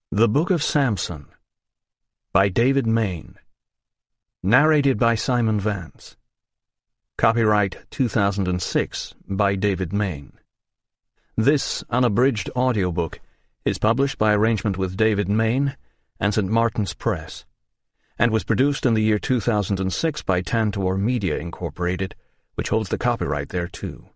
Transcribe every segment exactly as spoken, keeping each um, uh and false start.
The Book of Samson by David Main. Narrated by Simon Vance. Copyright two thousand six by David Main. This unabridged audiobook is published by arrangement with David Main and Saint Martin's Press, and was produced in the year two thousand six by Tantor Media, Incorporated, which holds the copyright thereto.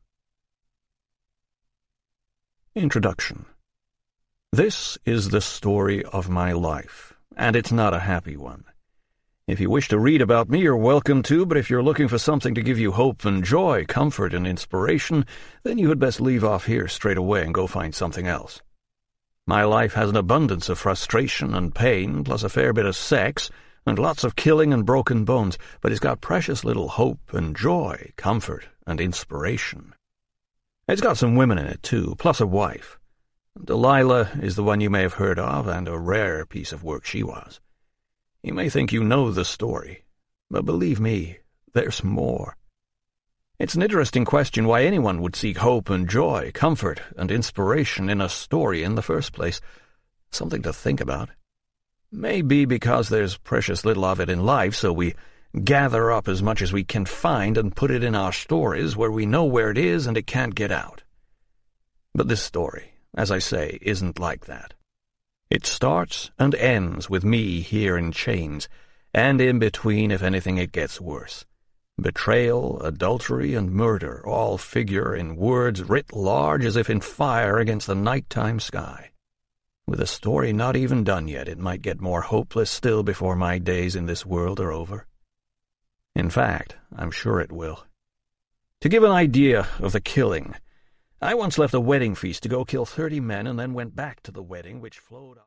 Introduction. This is the story of my life, and it's not a happy one. If you wish to read about me, you're welcome to, but if you're looking for something to give you hope and joy, comfort and inspiration, then you had best leave off here straight away and go find something else. My life has an abundance of frustration and pain, plus a fair bit of sex, and lots of killing and broken bones, but it's got precious little hope and joy, comfort and inspiration. It's got some women in it, too, plus a wife. Delilah is the one you may have heard of, and a rare piece of work she was. You may think you know the story, but believe me, there's more. It's an interesting question why anyone would seek hope and joy, comfort and inspiration in a story in the first place. Something to think about. Maybe because there's precious little of it in life, so we gather up as much as we can find and put it in our stories where we know where it is and it can't get out. But this story, as I say, isn't like that. It starts and ends with me here in chains, and in between, if anything, it gets worse. Betrayal, adultery, and murder all figure in words writ large as if in fire against the nighttime sky. With a story not even done yet, it might get more hopeless still before my days in this world are over. In fact, I'm sure it will. To give an idea of the killing, I once left a wedding feast to go kill thirty men and then went back to the wedding, which flowed up.